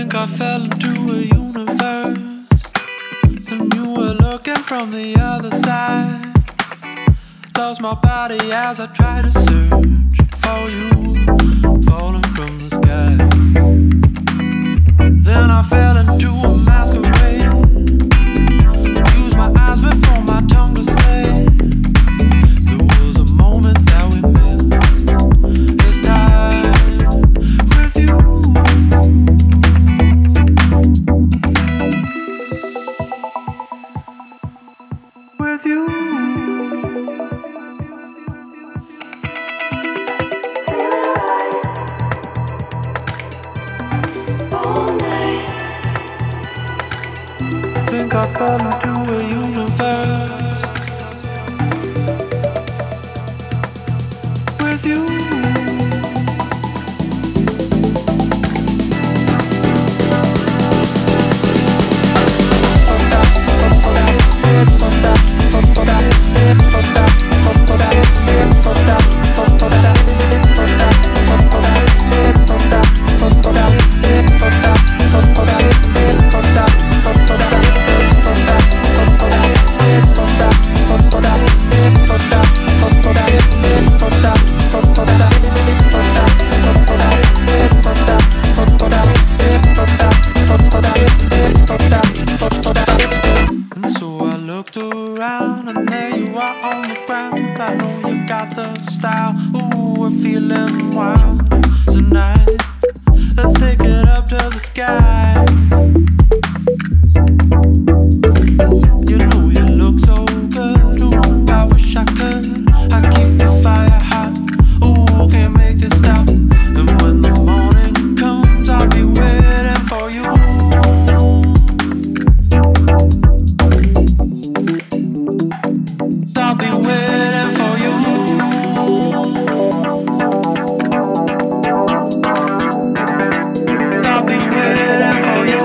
Think I fell into a universe, and you were looking from the other side. Lost my body as I tried to search for you, falling from the sky. Then I fell into a masquerade. Used my eyes before my tongue to say. There was a moment that we missed. This time with you. With you. Think I fell into a universe with you. Around and there you are on the ground. I know you got the style. Ooh, we're feeling wild tonight. Let's take it up to the sky. You know you look so good. Ooh, I wish I could. I keep the fire hot. Ooh, can't make it stop. And when the morning comes, I'll be waiting for you. I'll be waiting for you. I'll be waiting for you.